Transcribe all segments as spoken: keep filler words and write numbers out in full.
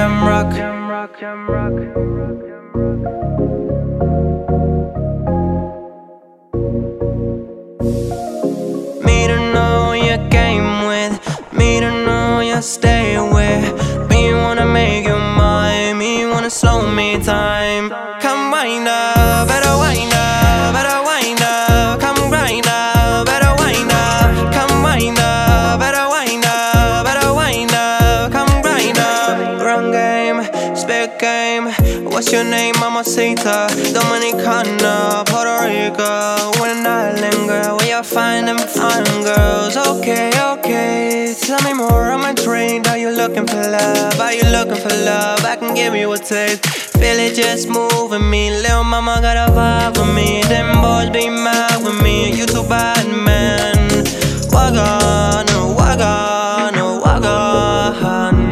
Jamrock. Me to know you came with, me to know you stay with. Me wanna make you mine, me wanna slow me time. Come wind up, better wind up, better wind up. Come grind up, better wind up. Come wind up, better wind up, better wind up. Come grind up. Run game, spit game. What's your name, Mamacita? Dominicana, Puerto Rico. When an island girl, where you find them fine girls? Okay, okay. Tell me more, I'm intrigued. Are you looking for love? Are you looking for love? I can give you a taste. Feel it just moving me. Lil' mama got a vibe with me. Them boys be mad with me. You too bad, man. Wagon, wagon, wagon.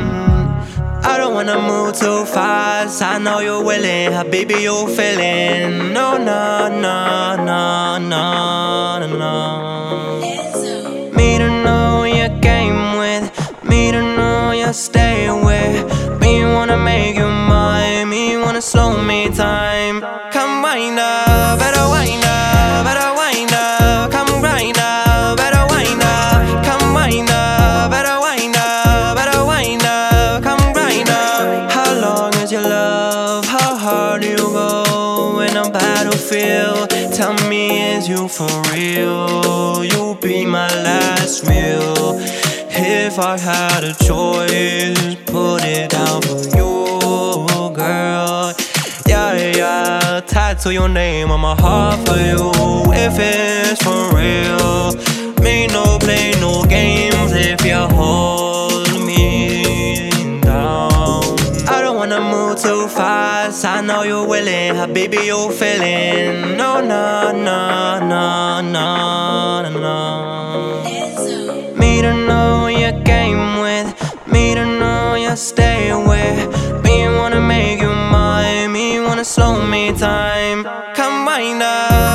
I don't wanna move too fast. I know you're willing, habibi, you feeling. No, no, no, no, no, no, no. Me to know you came with, me to know you stay with. Me wanna make you mine, me wanna slow me time. Come wind up, better wind up, better wind up. Come grind up, better wind up. Come wind up, better wind up, better wind up. Come grind up. How long is your love? How hard do you go in a battlefield? Tell me, is you for real? You be my last meal. If I had a choice, put it down for you, girl. Yeah, yeah, tattoo your name on my heart for you. If it's for real, me no play no games if you hold me down. I don't wanna move too fast. I know you're willing, habibi, you feeling. No, no, no, no, no, no, no. Me to know you came with, me to know you stay with. Me wanna make you mine, me wanna slow me time. Come wind up.